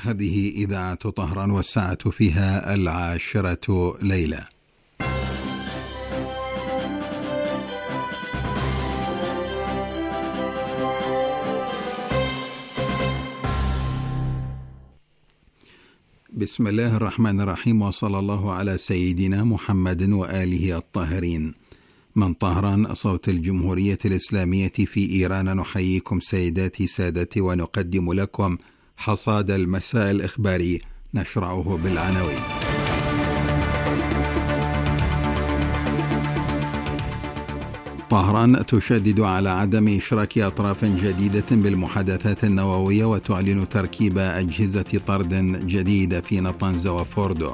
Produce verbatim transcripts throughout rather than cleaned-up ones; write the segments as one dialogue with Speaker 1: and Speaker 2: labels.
Speaker 1: هذه إذاعة طهران والساعة فيها العاشرة ليلة. بسم الله الرحمن الرحيم، وصلى الله على سيدنا محمد وآله الطاهرين. من طهران، صوت الجمهورية الإسلامية في إيران، نحييكم سيداتي سادتي ونقدم لكم حصاد المساء الإخباري، نشرعه بالعناوين. طهران تشدد على عدم إشراك أطراف جديدة بالمحادثات النووية وتعلن تركيب أجهزة طرد جديدة في نطنز وفوردو.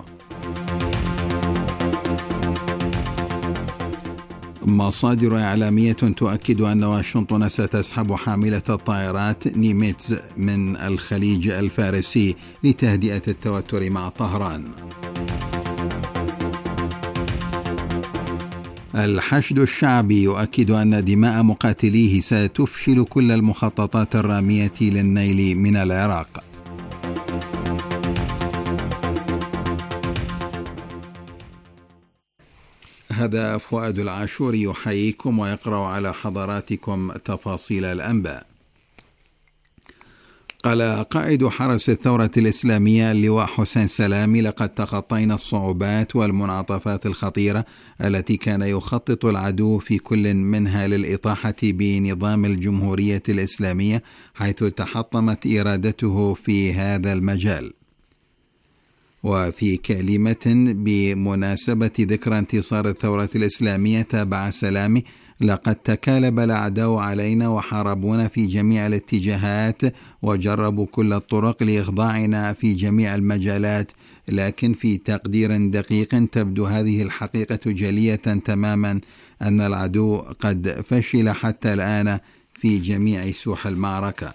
Speaker 1: مصادر إعلامية تؤكد أن واشنطن ستسحب حاملة الطائرات نيميتز من الخليج الفارسي لتهدئة التوتر مع طهران. الحشد الشعبي يؤكد أن دماء مقاتليه ستفشل كل المخططات الرامية للنيل من العراق. هذا فؤاد العاشور يحييكم ويقرأ على حضراتكم تفاصيل الأنباء. قال قائد حرس الثورة الإسلامية اللواء حسين سلامي: لقد تخطينا الصعوبات والمنعطفات الخطيرة التي كان يخطط العدو في كل منها للإطاحة بنظام الجمهورية الإسلامية، حيث تحطمت إرادته في هذا المجال. وفي كلمة بمناسبة ذكرى انتصار الثورة الإسلامية تابع سلامي: لقد تكالب الأعداء علينا وحاربونا في جميع الاتجاهات وجربوا كل الطرق لإخضاعنا في جميع المجالات، لكن في تقدير دقيق تبدو هذه الحقيقة جلية تماما، أن العدو قد فشل حتى الآن في جميع سوح المعركة.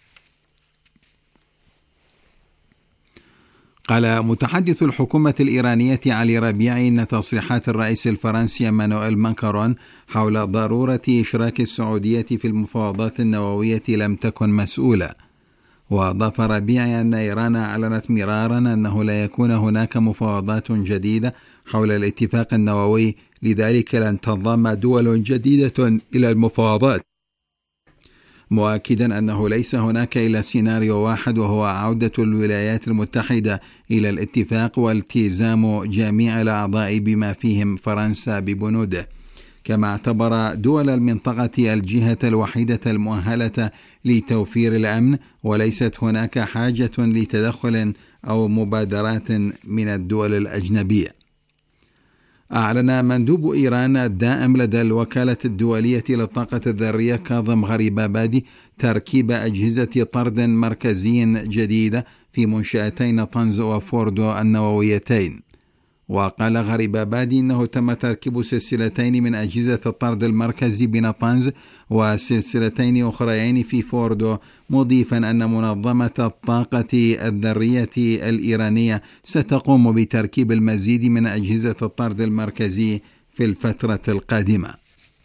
Speaker 1: قال متحدث الحكومة الإيرانية علي ربيعي إن تصريحات الرئيس الفرنسي إمانويل ماكرون حول ضرورة إشراك السعودية في المفاوضات النووية لم تكن مسؤولة. وأضاف ربيعي أن إيران أعلنت مرارا أنه لا يكون هناك مفاوضات جديدة حول الاتفاق النووي، لذلك لن تنضم دول جديدة إلى المفاوضات، مؤكدا أنه ليس هناك إلا سيناريو واحد، وهو عودة الولايات المتحدة إلى الاتفاق والتزام جميع الأعضاء بما فيهم فرنسا ببنوده. كما اعتبر دول المنطقة الجهة الوحيدة المؤهلة لتوفير الأمن، وليست هناك حاجة لتدخل أو مبادرات من الدول الأجنبية. أعلن مندوب إيران الدائم لدى الوكالة الدولية للطاقة الذرية كاظم غريبابادي تركيب أجهزة طرد مركزي جديدة في منشأتي نطنز وفوردو النوويتين. وقال غريبابادي إنه تم تركيب سلسلتين من أجهزة الطرد المركزي بنطنز وسلسلتين أخريين في فوردو، مضيفا أن منظمة الطاقة الذرية الإيرانية ستقوم بتركيب المزيد من أجهزة الطرد المركزي في الفترة القادمة.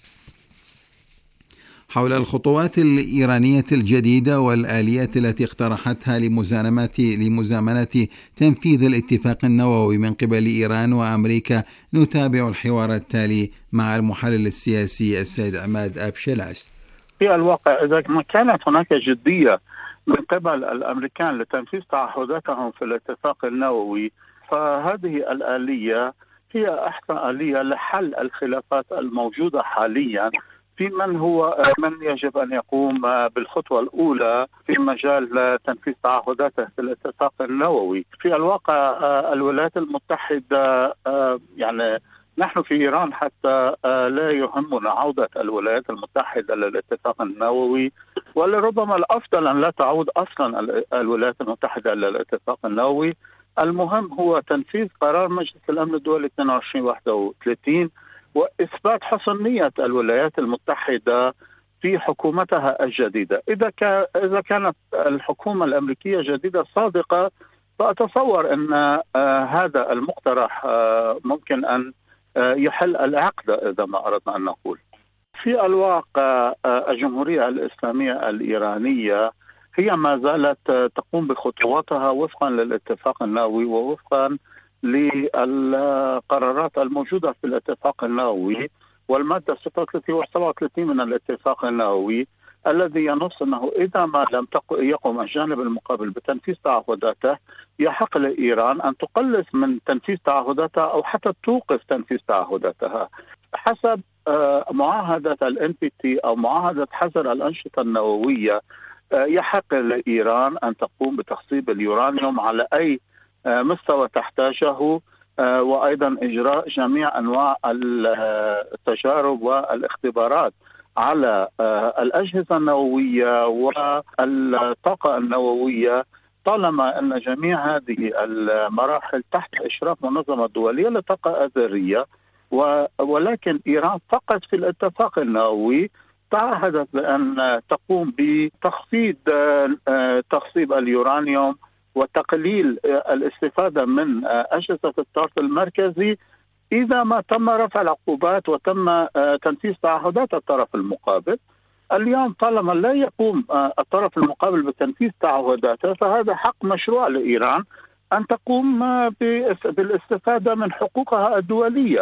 Speaker 1: حول الخطوات الإيرانية الجديدة والآليات التي اقترحتها لمزامنة لمزامنة تنفيذ الاتفاق النووي من قبل إيران وأمريكا، نتابع الحوار التالي مع المحلل السياسي السيد عماد أبشلاس.
Speaker 2: في الواقع إذا ما كانت هناك جدية من قبل الأمريكان لتنفيذ تعهداتهم في الاتفاق النووي، فهذه الآلية هي أحسن آلية لحل الخلافات الموجودة حاليا في من هو من يجب أن يقوم بالخطوة الأولى في مجال تنفيذ تعهداته في الاتفاق النووي. في الواقع الولايات المتحدة، يعني نحن في إيران حتى لا يهمنا عودة الولايات المتحدة للاتفاق النووي، ولربما الأفضل أن لا تعود أصلا الولايات المتحدة للاتفاق النووي. المهم هو تنفيذ قرار مجلس الأمن الدولي اثنين وعشرين واحد وثلاثين وإثبات حصانية الولايات المتحدة في حكومتها الجديدة. إذا إذا كانت الحكومة الأمريكية جديدة صادقة، فأتصور أن هذا المقترح ممكن أن يحل العقدة إذا ما أردنا أن نقول. في الواقع الجمهورية الإسلامية الإيرانية هي ما زالت تقوم بخطواتها وفقا للاتفاق النووي ووفقا للقرارات الموجودة في الاتفاق النووي والمادة ستة وثلاثين و سبعة وثلاثين من الاتفاق النووي، الذي ينص أنه إذا ما لم يقم الجانب المقابل بتنفيذ تعهداته يحق لإيران أن تقلص من تنفيذ تعهداتها أو حتى توقف تنفيذ تعهداتها. حسب معاهدة ال إن بي تي أو معاهدة حظر الأنشطة النووية يحق لإيران أن تقوم بتخصيب اليورانيوم على أي مستوى تحتاجه، وأيضا إجراء جميع أنواع التجارب والاختبارات على الأجهزة النووية والطاقة النووية طالما أن جميع هذه المراحل تحت إشراف منظمة الدولية للطاقة الذرية. ولكن إيران فقط في الاتفاق النووي تعهدت بأن تقوم بتخفيض تخصيب اليورانيوم وتقليل الاستفادة من أجهزة الطرد المركزي إذا ما تم رفع العقوبات وتم تنفيذ تعهدات الطرف المقابل. اليوم طالما لا يقوم الطرف المقابل بتنفيذ تعهداته فهذا حق مشروع لإيران أن تقوم بالاستفادة من حقوقها الدولية.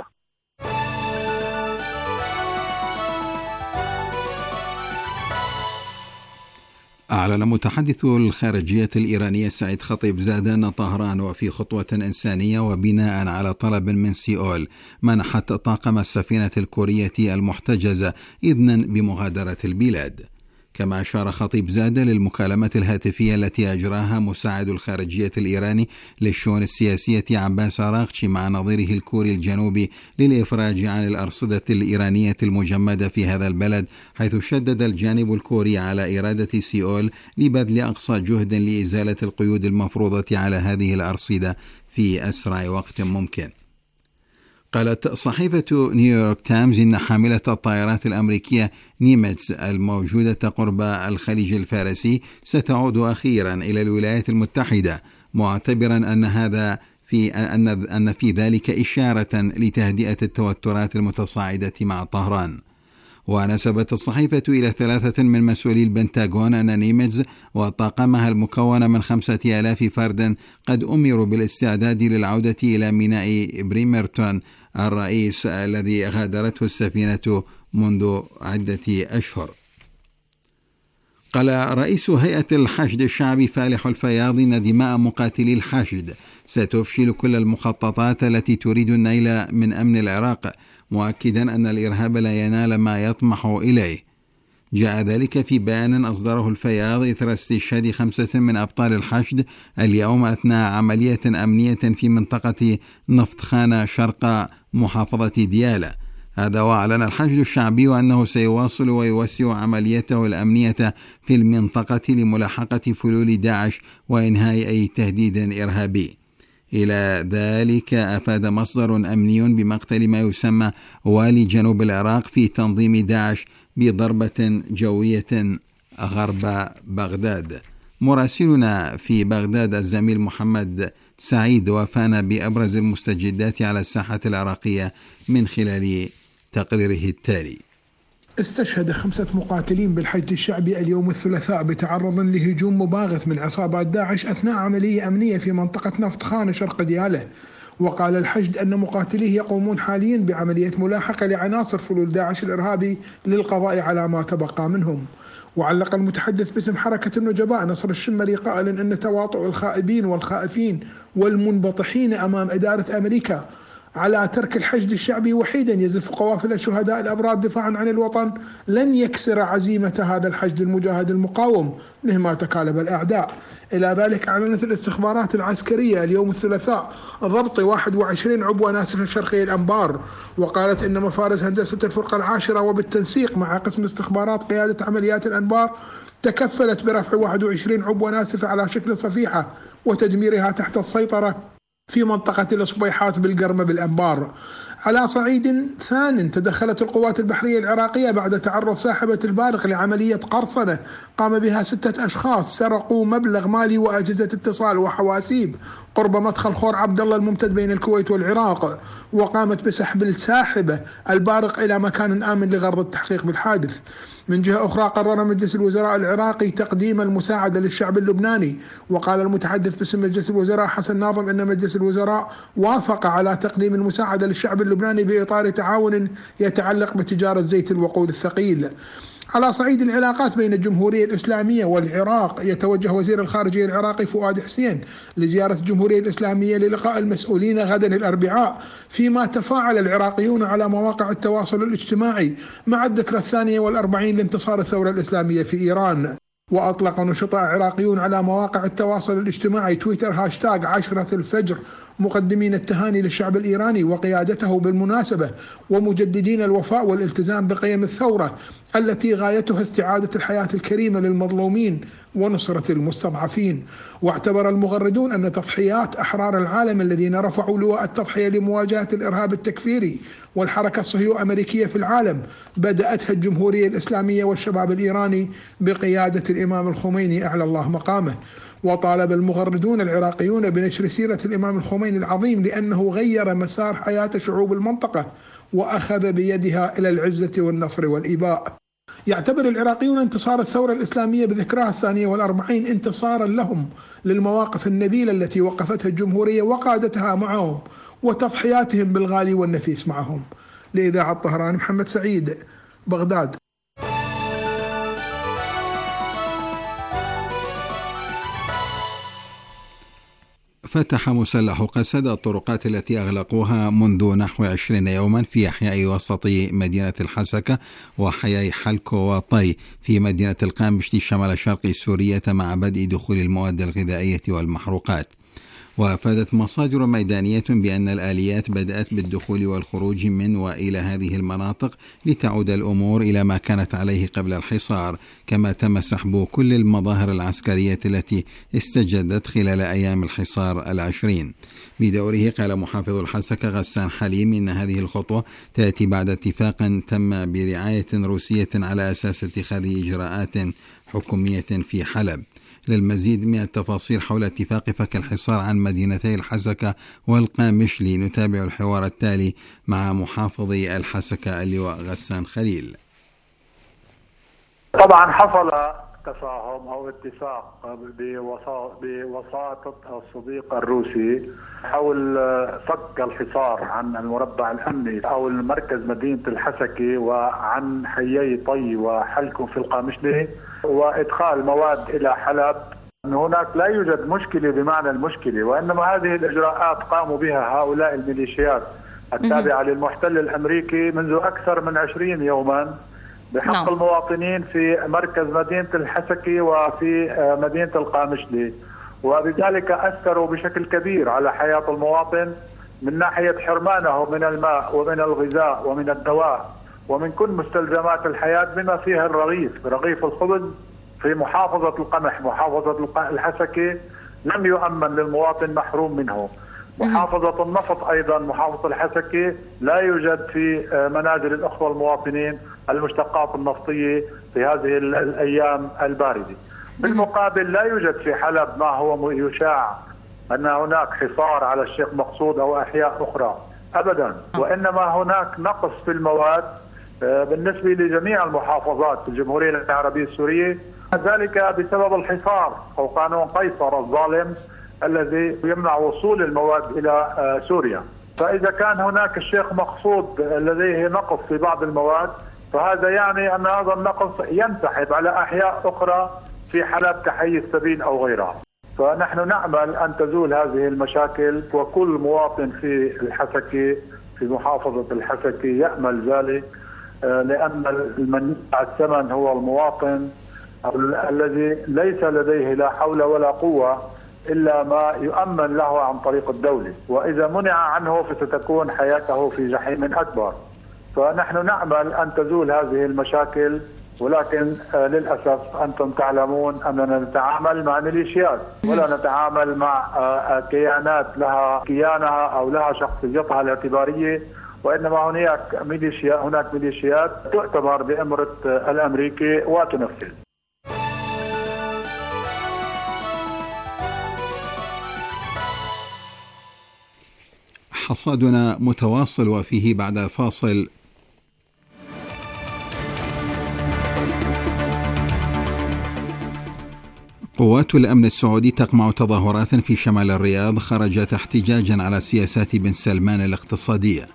Speaker 1: أعلن متحدث الخارجية الإيرانية سعيد خطيبزادة أن طهران وفي خطوة إنسانية وبناء على طلب من سيول منحت طاقم السفينة الكورية المحتجزة إذنا بمغادرة البلاد. كما أشار خطيبزادة للمكالمات الهاتفية التي أجراها مساعد الخارجية الإيراني للشؤون السياسية عباس أراغشي مع نظيره الكوري الجنوبي للإفراج عن الأرصدة الإيرانية المجمدة في هذا البلد، حيث شدد الجانب الكوري على إرادة سيول لبذل أقصى جهد لإزالة القيود المفروضة على هذه الأرصدة في أسرع وقت ممكن. قالت صحيفة نيويورك تايمز إن حاملة الطائرات الأمريكية نيمتس الموجودة قرب الخليج الفارسي ستعود أخيرا إلى الولايات المتحدة، معتبرا أن هذا في أن أن في ذلك إشارة لتهدئة التوترات المتصاعدة مع طهران. ونسبت الصحيفة إلى ثلاثة من مسؤولي البنتاغون أن نيمتز وطاقمها المكون من خمسة آلاف فرد قد أمروا بالاستعداد للعودة إلى ميناء بريمرتون الرئيس الذي غادرته السفينة منذ عدة أشهر. قال رئيس هيئة الحشد الشعبي فالح الفياض إن دماء مقاتلي الحشد ستفشل كل المخططات التي تريد النيل من أمن العراق، مؤكدا أن الإرهاب لا ينال ما يطمح إليه. جاء ذلك في بيان أصدره الفياض إثر استشهاد خمسة من أبطال الحشد اليوم أثناء عملية أمنية في منطقة نفط-خانة شرق محافظة ديالى. هذا وأعلن الحشد الشعبي أنه سيواصل ويوسع عمليته الأمنية في المنطقة لملاحقة فلول داعش وإنهاء أي تهديد إرهابي. إلى ذلك أفاد مصدر أمني بمقتل ما يسمى والي جنوب العراق في تنظيم داعش بضربة جوية غرب بغداد. مراسلنا في بغداد الزميل محمد سعيد وفانا بأبرز المستجدات على الساحة العراقية من خلال تقريره التالي.
Speaker 3: استشهد خمسة مقاتلين بالحشد الشعبي اليوم الثلاثاء بتعرض لهجوم مباغت من عصابات داعش أثناء عملية أمنية في منطقة نفط-خانة شرق ديالى. وقال الحشد أن مقاتليه يقومون حاليا بعملية ملاحقة لعناصر فلول داعش الإرهابي للقضاء على ما تبقى منهم. وعلق المتحدث باسم حركة النجباء نصر الشمري قائلا أن تواطؤ الخائبين والخائفين والمنبطحين أمام إدارة أمريكا على ترك الحشد الشعبي وحيدا يزف قوافل الشهداء الأبرار دفاعا عن الوطن لن يكسر عزيمة هذا الحشد المجاهد المقاوم مهما تكالب الأعداء. إلى ذلك أعلنت الاستخبارات العسكرية اليوم الثلاثاء ضبط واحد وعشرين عبوة ناسفة شرقي الأنبار، وقالت إن مفارز هندسة الفرقة العاشرة وبالتنسيق مع قسم استخبارات قيادة عمليات الأنبار تكفلت برفع واحد وعشرين عبوة ناسفة على شكل صفيحة وتدميرها تحت السيطرة في منطقة الأصبيحات بالقرمة بالأنبار. على صعيد ثان، تدخلت القوات البحرية العراقية بعد تعرض ساحبة البارق لعملية قرصنة قام بها ستة أشخاص سرقوا مبلغ مالي وأجهزة اتصال وحواسيب قرب مدخل خور عبد الله الممتد بين الكويت والعراق، وقامت بسحب الساحبة البارق إلى مكان آمن لغرض التحقيق بالحادث. من جهة أخرى قرر مجلس الوزراء العراقي تقديم المساعدة للشعب اللبناني، وقال المتحدث باسم مجلس الوزراء حسن ناظم أن مجلس الوزراء وافق على تقديم المساعدة للشعب اللبناني بإطار تعاون يتعلق بتجارة زيت الوقود الثقيل. على صعيد العلاقات بين الجمهورية الإسلامية والعراق، يتوجه وزير الخارجية العراقي فؤاد حسين لزيارة الجمهورية الإسلامية للقاء المسؤولين غدا الأربعاء، فيما تفاعل العراقيون على مواقع التواصل الاجتماعي مع الذكرى الثانية والأربعين لانتصار الثورة الإسلامية في إيران. وأطلق نشطاء عراقيون على مواقع التواصل الاجتماعي تويتر هاشتاغ عشرة الفجر مقدمين التهاني للشعب الإيراني وقيادته بالمناسبة، ومجددين الوفاء والالتزام بقيم الثورة التي غايتها استعادة الحياة الكريمة للمظلومين ونصرة المستضعفين. واعتبر المغردون أن تضحيات أحرار العالم الذين رفعوا لواء التضحية لمواجهة الإرهاب التكفيري والحركة الصهيو أمريكية في العالم بدأتها الجمهورية الإسلامية والشباب الإيراني بقيادة الإمام الخميني أعلى الله مقامه. وطالب المغردون العراقيون بنشر سيرة الإمام الخميني العظيم لأنه غير مسار حياة شعوب المنطقة وأخذ بيدها إلى العزة والنصر والإباء. يعتبر العراقيون انتصار الثورة الإسلامية بذكراها الثانية والأربعين انتصارا لهم للمواقف النبيلة التي وقفتها الجمهورية وقادتها معهم وتضحياتهم بالغالي والنفيس معهم. لإذاعة الطهران، محمد سعيد، بغداد.
Speaker 1: فتح مسلح قسد الطرقات التي أغلقوها منذ نحو عشرين يوما في أحياء وسط مدينة الحسكة وحياء حلكو وطي في مدينة القامشلي شمال شرق سوريا مع بدء دخول المواد الغذائية والمحروقات. وأفادت مصادر ميدانية بأن الآليات بدأت بالدخول والخروج من وإلى هذه المناطق لتعود الأمور إلى ما كانت عليه قبل الحصار، كما تم سحب كل المظاهر العسكرية التي استجدت خلال أيام الحصار العشرين. بدوره قال محافظ الحسكة غسان حليم إن هذه الخطوة تأتي بعد اتفاق تم برعاية روسية على أساس اتخاذ إجراءات حكومية في حلب. للمزيد من التفاصيل حول اتفاق فك الحصار عن مدينتي الحسكة والقامشلي نتابع الحوار التالي مع محافظي الحسكة اللواء غسان خليل.
Speaker 4: طبعا حصل تفاهم أو اتفاق بوساطة الصديق الروسي حول فك الحصار عن المربع الأمني أو المركز مدينة الحسكة وعن حيي طي وحلكم في القامشلي وإدخال مواد إلى حلب. هناك لا يوجد مشكلة بمعنى المشكلة، وإنما هذه الإجراءات قاموا بها هؤلاء الميليشيات التابعة للمحتل الأمريكي منذ أكثر من عشرين يوما بحق نعم. المواطنين في مركز مدينة الحسكة وفي مدينة القامشلي، وبذلك أثروا بشكل كبير على حياة المواطن من ناحية حرمانه من الماء ومن الغذاء ومن الدواء ومن كل مستلزمات الحياة بما فيها الرغيف رغيف الخبز. في محافظة القمح محافظة الحسكة لم يؤمن للمواطن، محروم منه. محافظة النفط أيضا محافظة الحسكة لا يوجد في منازل الأخوة المواطنين المشتقات النفطية في هذه الأيام الباردة. بالمقابل لا يوجد في حلب ما هو يشاع أن هناك حصار على الشيخ مقصود أو أحياء أخرى أبدا، وإنما هناك نقص في المواد بالنسبة لجميع المحافظات في الجمهورية العربية السورية، ذلك بسبب الحصار أو قانون قيصر الظالم الذي يمنع وصول المواد إلى سوريا. فإذا كان هناك الشيخ مقصود لديه نقص في بعض المواد، فهذا يعني أن هذا النقص ينسحب على أحياء أخرى في حلب كحي السبيل أو غيرها. فنحن نأمل أن تزول هذه المشاكل، وكل مواطن في الحسكة في محافظة الحسكة يأمل ذلك، لأن من يدفع الثمن هو المواطن الذي ليس لديه لا حول ولا قوة إلا ما يؤمن له عن طريق الدولة، وإذا منع عنه فستكون حياته في جحيم أكبر. فنحن نأمل أن تزول هذه المشاكل، ولكن للأسف أنتم تعلمون أننا نتعامل مع ميليشيات ولا نتعامل مع كيانات لها كيانها أو لها شخصيتها الاعتبارية، وإنما هناك ميليشيا هناك ميليشيات تعتبر بأمرة الأمريكي وتنفذ.
Speaker 1: حصادنا متواصل وفيه بعد الفاصل. قوات الأمن السعودي تقمع تظاهرات في شمال الرياض خرجت احتجاجا على سياسات بن سلمان الاقتصادية.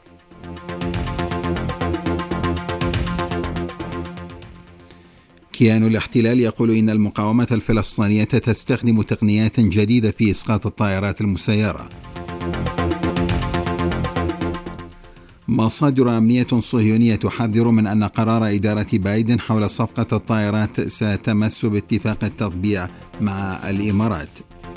Speaker 1: كيان الاحتلال يقول إن المقاومة الفلسطينية تستخدم تقنيات جديدة في إسقاط الطائرات المسيرة. مصادر أمنية صهيونية تحذر من أن قرار إدارة بايدن حول صفقة الطائرات ستمس باتفاق التطبيع مع الإمارات.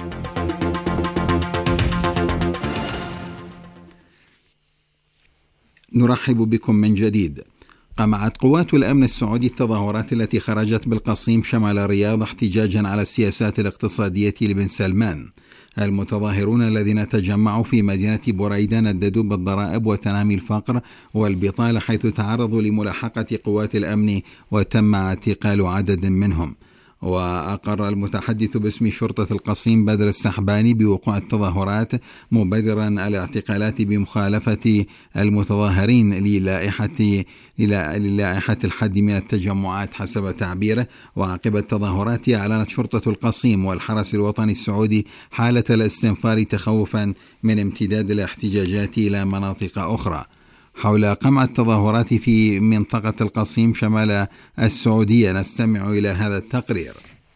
Speaker 1: نرحب بكم من جديد. قمعت قوات الأمن السعودي التظاهرات التي خرجت بالقصيم شمال الرياض احتجاجا على السياسات الاقتصادية لبن سلمان. المتظاهرون الذين تجمعوا في مدينة بريدة نددوا بالضرائب وتنامي الفقر والبطالة، حيث تعرضوا لملاحقة قوات الأمن وتم اعتقال عدد منهم. وأقر المتحدث باسم شرطة القصيم بدر السحباني بوقوع التظاهرات، مبررا الاعتقالات بمخالفة المتظاهرين للائحة للائحة الحد من التجمعات حسب تعبيره. وعقب التظاهرات أعلنت شرطة القصيم والحرس الوطني السعودي حالة الاستنفار تخوفا من امتداد الاحتجاجات إلى مناطق أخرى. حول قمع التظاهرات في منطقة القصيم شمال السعودية نستمع إلى هذا التقرير.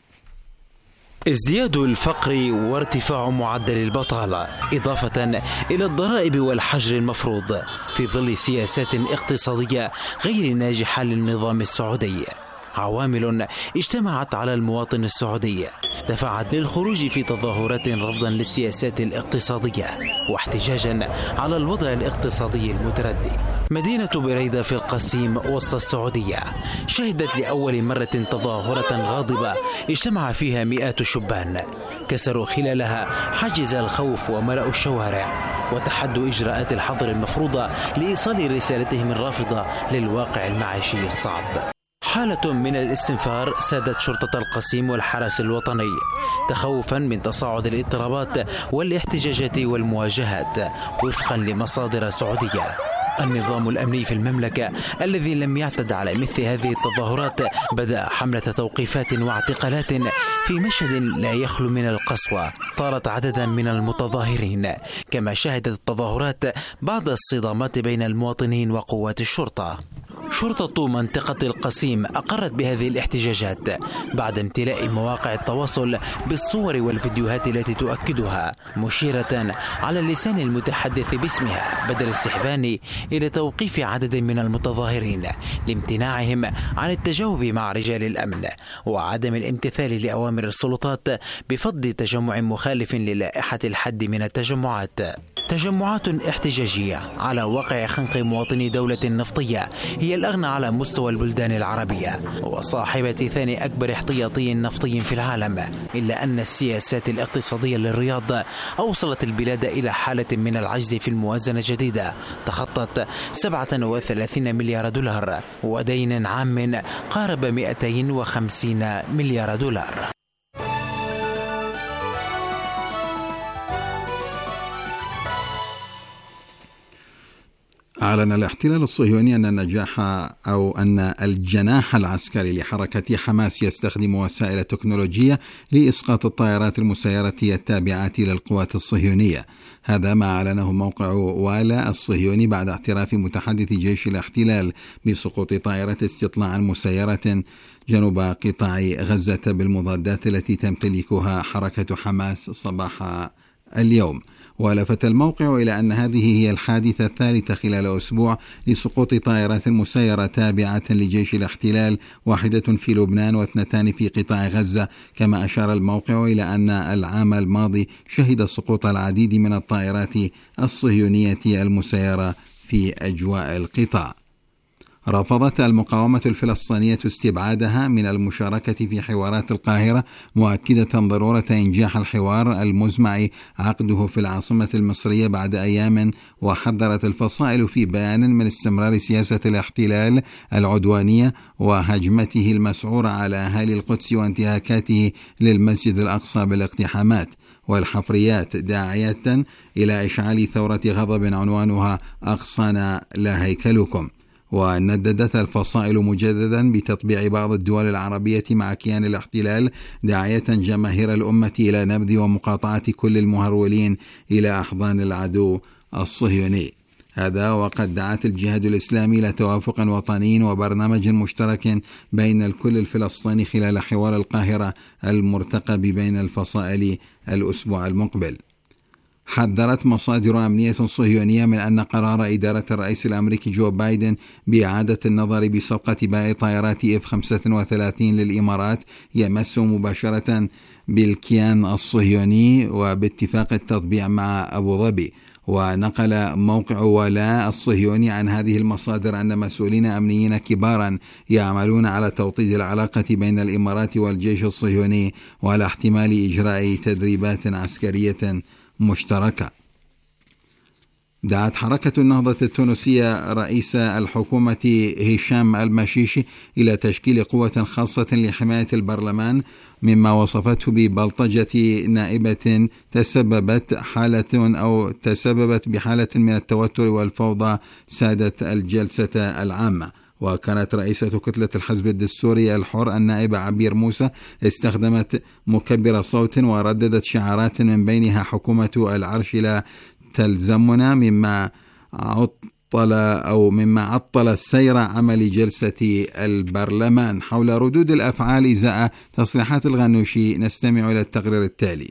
Speaker 5: ازدياد الفقر وارتفاع معدل البطالة إضافة إلى الضرائب والحجر المفروض في ظل سياسات اقتصادية غير ناجحة للنظام السعودي، عوامل اجتمعت على المواطن السعودي دفعت للخروج في تظاهرات رفضا للسياسات الاقتصادية واحتجاجا على الوضع الاقتصادي المتردي. مدينة بريدة في القصيم وسط السعودية شهدت لأول مرة تظاهرة غاضبة اجتمع فيها مئات الشبان، كسروا خلالها حاجز الخوف وملأوا الشوارع وتحدوا إجراءات الحظر المفروضة لإيصال رسالتهم الرافضة للواقع المعيشي الصعب. حالة من الاستنفار سادت شرطة القصيم والحرس الوطني تخوفا من تصاعد الاضطرابات والاحتجاجات والمواجهات وفقا لمصادر سعودية. النظام الأمني في المملكة الذي لم يعتد على مثل هذه التظاهرات بدأ حملة توقيفات واعتقالات في مشهد لا يخلو من القسوة طالت عددا من المتظاهرين، كما شهدت التظاهرات بعض الصدامات بين المواطنين وقوات الشرطة. شرطة منطقة القصيم أقرت بهذه الاحتجاجات بعد امتلاء مواقع التواصل بالصور والفيديوهات التي تؤكدها، مشيرة على لسان المتحدث باسمها بدر السحباني إلى توقيف عدد من المتظاهرين لامتناعهم عن التجاوب مع رجال الأمن وعدم الامتثال لأوامر السلطات بفض تجمع مخالف للائحة الحد من التجمعات. تجمعات احتجاجية على واقع خنق مواطني دولة نفطية هي الأغنى على مستوى البلدان العربية وصاحبة ثاني أكبر احتياطي نفطي في العالم، إلا أن السياسات الاقتصادية للرياض أوصلت البلاد إلى حالة من العجز في الموازنة الجديدة تخطت سبعة وثلاثين مليار دولار ودين عام قارب مئتين وخمسين مليار دولار.
Speaker 1: أعلن الاحتلال الصهيوني أن النجاح أو أن الجناح العسكري لحركة حماس يستخدم وسائل تكنولوجية لإسقاط الطائرات المسيرة التابعة للقوات الصهيونية. هذا ما أعلنه موقع والا الصهيوني بعد اعتراف متحدث جيش الاحتلال بسقوط طائرة استطلاع مسيرة جنوب قطاع غزة بالمضادات التي تمتلكها حركة حماس صباح اليوم. ولفت الموقع إلى أن هذه هي الحادثة الثالثة خلال أسبوع لسقوط طائرات مسيرة تابعة لجيش الاحتلال، واحدة في لبنان واثنتان في قطاع غزة. كما أشار الموقع إلى أن العام الماضي شهد سقوط العديد من الطائرات الصهيونية المسيرة في أجواء القطاع. رفضت المقاومة الفلسطينية استبعادها من المشاركة في حوارات القاهرة، مؤكدة ضرورة إنجاح الحوار المزمع عقده في العاصمة المصرية بعد أيام. وحذرت الفصائل في بيان من استمرار سياسة الاحتلال العدوانية وهجمته المسعورة على أهالي القدس وانتهاكاته للمسجد الأقصى بالاقتحامات والحفريات، داعية إلى إشعال ثورة غضب عنوانها أقصانا لا هيكلكم. ونددت الفصائل مجددا بتطبيع بعض الدول العربية مع كيان الاحتلال، داعية جماهير الأمة إلى نبذ ومقاطعة كل المهرولين إلى أحضان العدو الصهيوني. هذا وقد دعت الجهاد الإسلامي إلى توافق وطني وبرنامج مشترك بين الكل الفلسطيني خلال حوار القاهرة المرتقب بين الفصائل الأسبوع المقبل. حذرت مصادر أمنية صهيونية من أن قرار إدارة الرئيس الأمريكي جو بايدن بإعادة النظر بصفقة باقي طائرات إف خمسة وثلاثين للإمارات يمس مباشرة بالكيان الصهيوني وباتفاق التطبيع مع أبو ظبي. ونقل موقع ولاء الصهيوني عن هذه المصادر أن مسؤولين أمنيين كبارا يعملون على توطيد العلاقة بين الإمارات والجيش الصهيوني وعلى احتمال إجراء تدريبات عسكرية مشتركة. دعت حركة النهضة التونسية رئيس الحكومة هشام المشيشي إلى تشكيل قوة خاصة لحماية البرلمان، مما وصفته ببلطجة نائبة تسببت حالة أو تسببت بحالة من التوتر والفوضى سادت الجلسة العامة. وكانت رئيسة كتلة الحزب الدستوري الحر النائبة عبير موسى استخدمت مكبر صوت ورددت شعارات من بينها حكومة العرش لا تلزمنا، مما عطل أو مما عطل سير عمل جلسة البرلمان. حول ردود الأفعال إزاء تصريحات الغنوشي نستمع إلى التقرير التالي.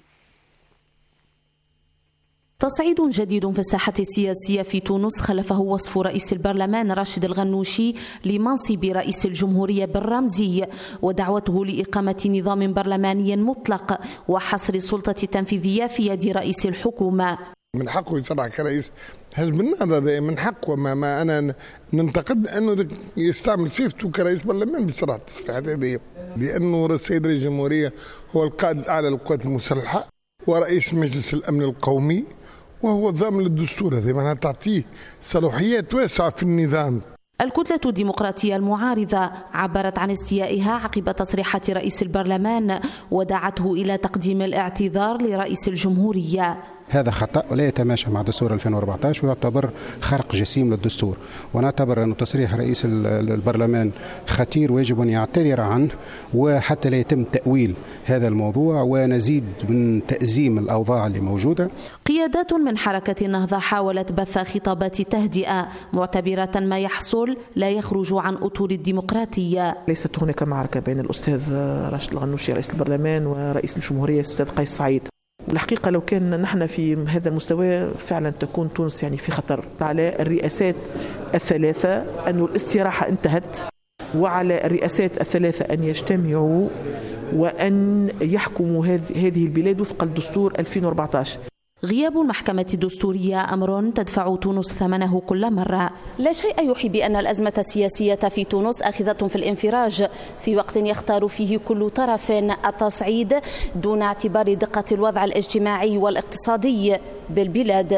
Speaker 6: تصعيد جديد في الساحة السياسية في تونس خلفه وصف رئيس البرلمان راشد الغنوشي لمنصب رئيس الجمهورية بالرمزي، ودعوته لإقامة نظام برلماني مطلق وحصر السلطة التنفيذية في يد رئيس الحكومة.
Speaker 7: من حقه يصرح كرئيس حزب النهضة، من حقه. وما ما أنا ننتقد أنه يستعمل صفته كرئيس برلمان بصراحة التصريحات هذه، لأنه السيد رئيس الجمهورية هو القائد الأعلى للقوات المسلحة ورئيس مجلس الأمن القومي، وهو ضامن للدستور، هذه معناها تعطيه صلاحيات واسعة في النظام.
Speaker 6: الكتلة الديمقراطية المعارضة عبرت عن استيائها عقب تصريحات رئيس البرلمان ودعته إلى تقديم الاعتذار لرئيس الجمهورية.
Speaker 8: هذا خطأ ولا يتماشى مع دستور ألفين وأربعة عشر ويعتبر خرق جسيم للدستور، ونعتبر أن تصريح رئيس البرلمان خطير ويجب أن يعتذر عنه، وحتى لا يتم تأويل هذا الموضوع ونزيد من تأزيم الأوضاع اللي موجودة.
Speaker 6: قيادات من حركة النهضة حاولت بث خطابات تهدئة معتبرة ما يحصل لا يخرج عن أطور الديمقراطية.
Speaker 9: ليست هناك معركة بين الأستاذ راشد الغنوشي رئيس البرلمان ورئيس الجمهورية الأستاذ قيس سعيد. الحقيقة لو كان نحن في هذا المستوى فعلا تكون تونس يعني في خطر. على الرئاسات الثلاثة أن الاستراحة انتهت، وعلى الرئاسات الثلاثة أن يجتمعوا وأن يحكموا هذه البلاد وفق الدستور ألفين وأربعة عشر.
Speaker 6: غياب المحكمة الدستورية أمر تدفع تونس ثمنه كل مرة. لا شيء يوحي بأن الأزمة السياسية في تونس آخذة في الانفراج في وقت يختار فيه كل طرف التصعيد دون اعتبار دقة الوضع الاجتماعي والاقتصادي بالبلاد.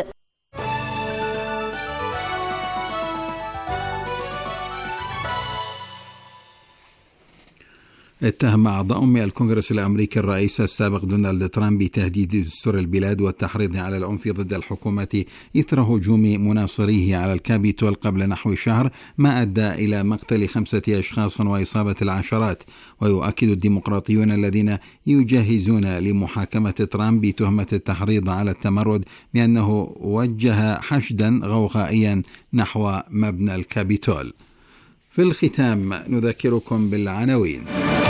Speaker 1: اتهم أعضاء من الكونغرس الأمريكي الرئيس السابق دونالد ترامب بتهديد دستور البلاد والتحريض على العنف ضد الحكومة إثر هجوم مناصريه على الكابيتول قبل نحو شهر، ما أدى إلى مقتل خمسة أشخاص وإصابة العشرات. ويؤكد الديمقراطيون الذين يجهزون لمحاكمة ترامب بتهمة التحريض على التمرد بأنه وجه حشدا غوغائيا نحو مبنى الكابيتول. في الختام نذكركم بالعناوين.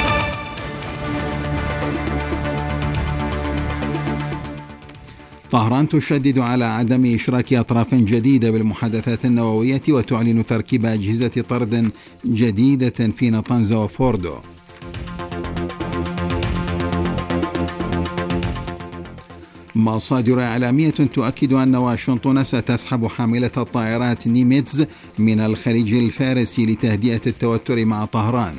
Speaker 1: طهران تشدد على عدم إشراك أطراف جديدة بالمحادثات النووية وتعلن تركيب أجهزة طرد جديدة في نطنز وفوردو. مصادر إعلامية تؤكد أن واشنطن ستسحب حاملة الطائرات نيميتز من الخليج الفارسي لتهدئة التوتر مع طهران.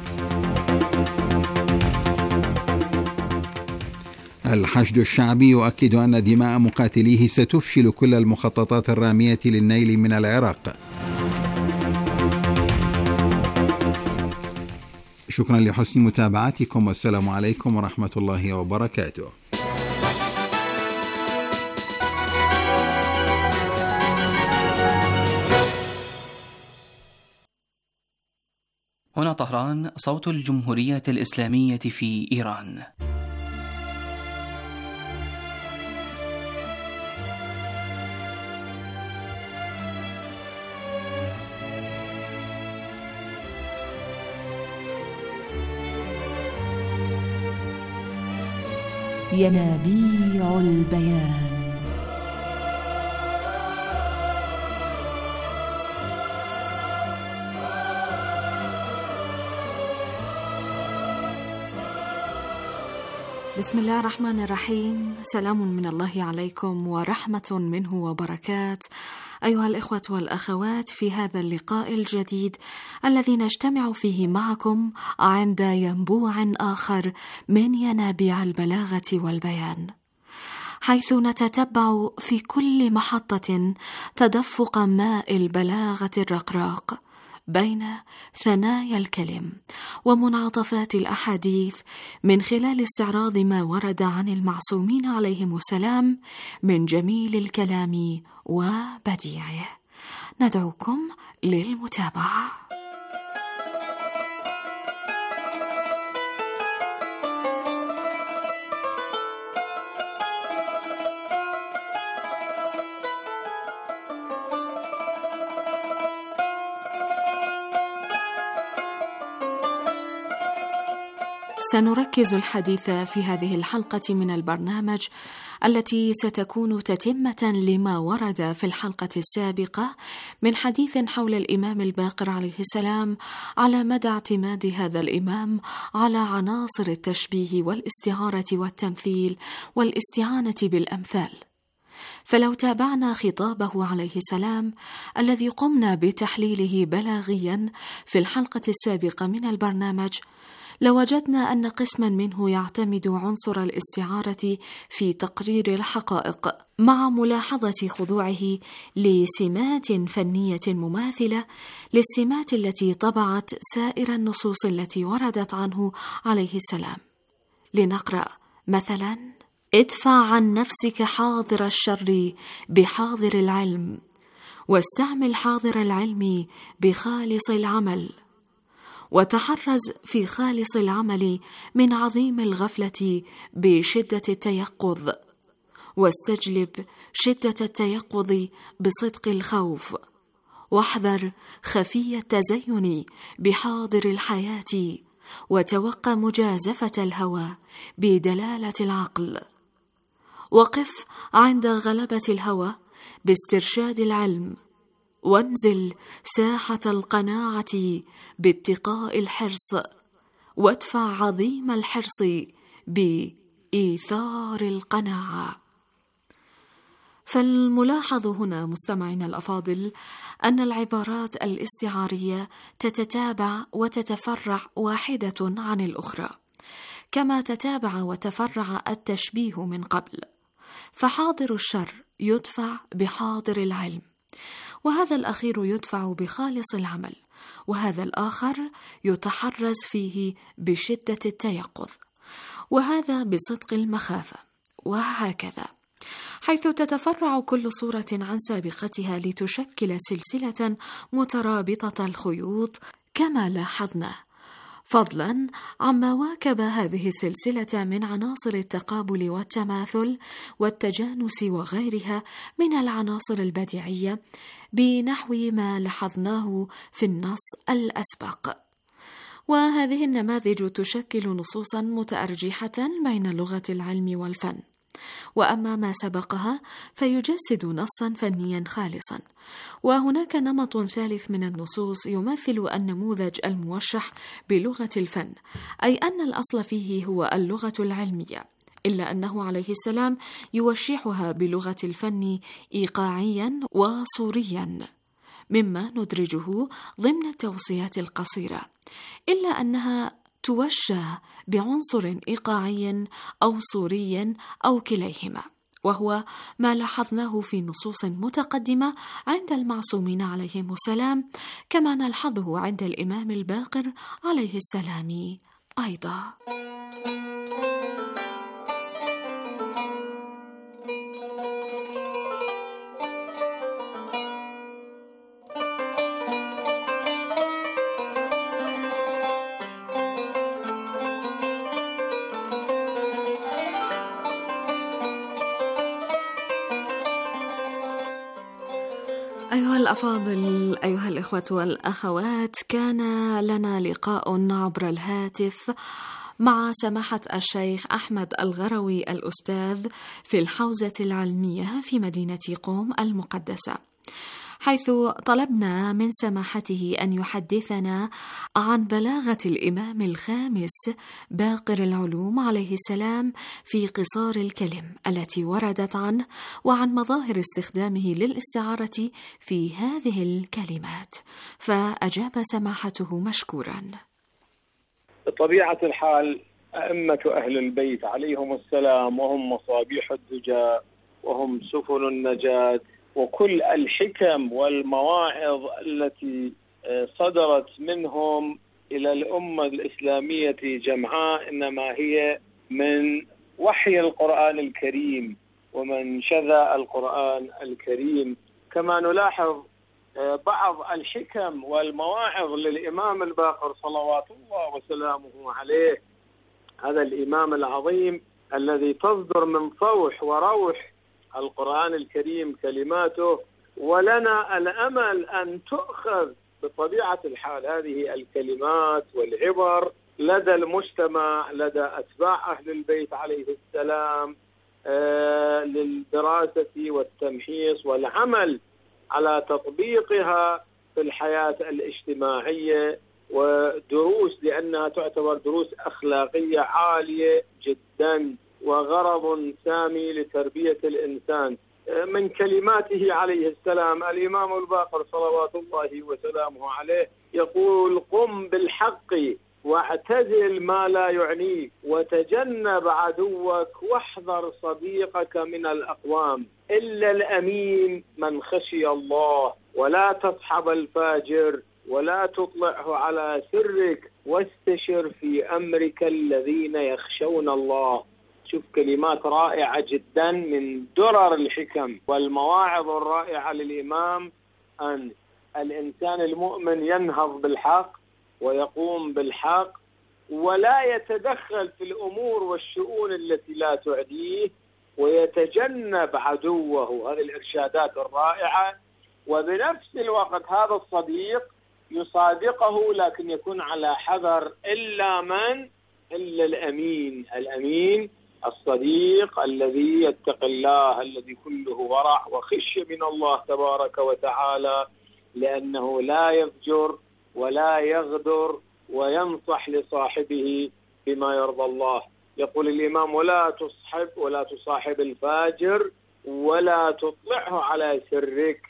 Speaker 1: الحشد الشعبي يؤكد أن دماء مقاتليه ستفشل كل المخططات الرامية للنيل من العراق. شكرا لحسن متابعتكم، والسلام عليكم ورحمة الله وبركاته.
Speaker 10: هنا طهران، صوت الجمهورية الإسلامية في إيران.
Speaker 11: ينابيع البيان.
Speaker 12: بسم الله الرحمن الرحيم. سلام من الله عليكم ورحمة منه وبركات أيها الإخوة والأخوات في هذا اللقاء الجديد الذي نجتمع فيه معكم عند ينبوع آخر من ينابيع البلاغة والبيان، حيث نتتبع في كل محطة تدفق ماء البلاغة الرقراق بين ثنايا الكلم ومنعطفات الأحاديث من خلال استعراض ما ورد عن المعصومين عليهم السلام من جميل الكلام وبديعه. ندعوكم للمتابعة. سنركز الحديث في هذه الحلقة من البرنامج التي ستكون تتمة لما ورد في الحلقة السابقة من حديث حول الإمام الباقر عليه السلام على مدى اعتماد هذا الإمام على عناصر التشبيه والاستعارة والتمثيل والاستعانة بالأمثال. فلو تابعنا خطابه عليه السلام الذي قمنا بتحليله بلاغيا في الحلقة السابقة من البرنامج، لوجدنا أن قسما منه يعتمد عنصر الاستعارة في تقرير الحقائق مع ملاحظة خضوعه لسمات فنية مماثلة للسمات التي طبعت سائر النصوص التي وردت عنه عليه السلام. لنقرأ مثلا: ادفع عن نفسك حاضر الشر بحاضر العلم، واستعمل حاضر العلم بخالص العمل، وتحرز في خالص العمل من عظيم الغفلة بشدة التيقظ، واستجلب شدة التيقظ بصدق الخوف، واحذر خفي التزين بحاضر الحياة، وتوقى مجازفة الهوى بدلالة العقل، وقف عند غلبة الهوى باسترشاد العلم، وانزل ساحة القناعة باتقاء الحرص، وادفع عظيم الحرص بإيثار القناعة. فالملاحظ هنا مستمعينا الأفاضل أن العبارات الاستعارية تتتابع وتتفرع واحدة عن الأخرى، كما تتابع وتفرع التشبيه من قبل. فحاضر الشر يدفع بحاضر العلم، وهذا الأخير يدفع بخالص العمل، وهذا الآخر يتحرز فيه بشدة التيقظ، وهذا بصدق المخافة، وهكذا، حيث تتفرع كل صورة عن سابقتها لتشكل سلسلة مترابطة الخيوط كما لاحظنا، فضلا عما واكب هذه السلسلة من عناصر التقابل والتماثل والتجانس وغيرها من العناصر البديعية، بنحو ما لاحظناه في النص الأسبق. وهذه النماذج تشكل نصوصا متأرجحة بين لغة العلم والفن، وأما ما سبقها فيجسد نصا فنيا خالصا. وهناك نمط ثالث من النصوص يمثل النموذج الموشح بلغة الفن، أي أن الأصل فيه هو اللغة العلمية، إلا أنه عليه السلام يوشحها بلغة الفن إيقاعيا وصوريا، مما ندرجه ضمن التوصيات القصيرة، إلا أنها توجه بعنصر إيقاعي أو صوري أو كليهما، وهو ما لاحظناه في نصوص متقدمة عند المعصومين عليهم السلام، كما نلحظه عند الإمام الباقر عليه السلام أيضا. أيها الأفاضل، أيها الإخوة والأخوات، كان لنا لقاء عبر الهاتف مع سماحة الشيخ أحمد الغروي الأستاذ في الحوزة العلمية في مدينة قم المقدسة، حيث طلبنا من سماحته أن يحدثنا عن بلاغة الإمام الخامس باقر العلوم عليه السلام في قصار الكلم التي وردت عنه، وعن مظاهر استخدامه للاستعارة في هذه الكلمات، فأجاب سماحته مشكورا.
Speaker 13: بطبيعة الحال أئمة أهل البيت عليهم السلام وهم مصابيح الدجى وهم سفن النجاة، وكل الحكم والمواعظ التي صدرت منهم إلى الأمة الإسلامية جمعاء إنما هي من وحي القرآن الكريم ومن شذا القرآن الكريم. كما نلاحظ بعض الحكم والمواعظ للإمام الباقر صلوات الله وسلامه عليه، هذا الإمام العظيم الذي تصدر من فوح وروح القرآن الكريم كلماته، ولنا الأمل أن تؤخذ بطبيعة الحال هذه الكلمات والعبر لدى المجتمع، لدى أتباع أهل البيت عليه السلام، آه للدراسة والتمحيص والعمل على تطبيقها في الحياة الاجتماعية، ودروس لأنها تعتبر دروس أخلاقية عالية جدا وغرض سامي لتربية الإنسان. من كلماته عليه السلام الإمام الباقر صلوات الله وسلامه عليه يقول: قم بالحق واعتزل ما لا يعنيك وتجنب عدوك واحذر صديقك من الأقوام إلا الأمين من خشي الله، ولا تصحب الفاجر ولا تطلعه على سرك واستشر في أمرك الذين يخشون الله. شوف كلمات رائعة جدا من درر الحكم والمواعظ الرائعة للإمام، أن الإنسان المؤمن ينهض بالحق ويقوم بالحق ولا يتدخل في الأمور والشؤون التي لا تعديه ويتجنب عدوه. هذه الإرشادات الرائعة. وبنفس الوقت هذا الصديق يصادقه لكن يكون على حذر، إلا من إلا الأمين. الأمين الصديق الذي يتقي الله، الذي كله ورع وخشية من الله تبارك وتعالى، لأنه لا يفجر ولا يغدر وينصح لصاحبه بما يرضى الله. يقول الإمام: ولا تصحب ولا تصاحب الفاجر ولا تطلعه على سرك.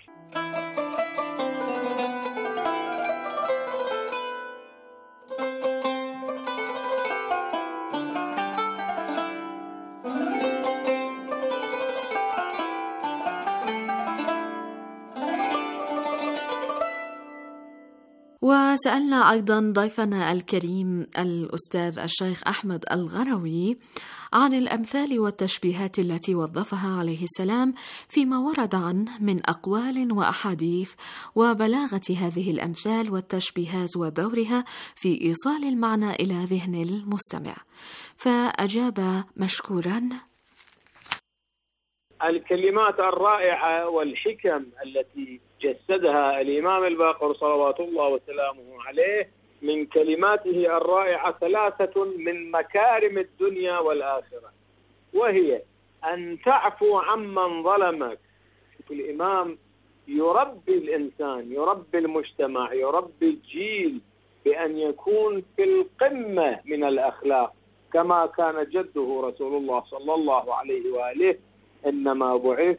Speaker 12: وسألنا أيضا ضيفنا الكريم الأستاذ الشيخ أحمد الغروي عن الأمثال والتشبيهات التي وظفها عليه السلام فيما ورد عنه من أقوال وأحاديث، وبلاغة هذه الأمثال والتشبيهات ودورها في إيصال المعنى إلى ذهن المستمع، فأجاب مشكورا:
Speaker 13: الكلمات الرائعة والحكم التي جسدها الإمام الباقر صلوات الله وسلامه عليه من كلماته الرائعة ثلاثة من مكارم الدنيا والآخرة، وهي أن تعفو عمن ظلمك. الإمام يربي الإنسان، يربي المجتمع، يربي الجيل بأن يكون في القمة من الأخلاق، كما كان جده رسول الله صلى الله عليه وآله إنما بعث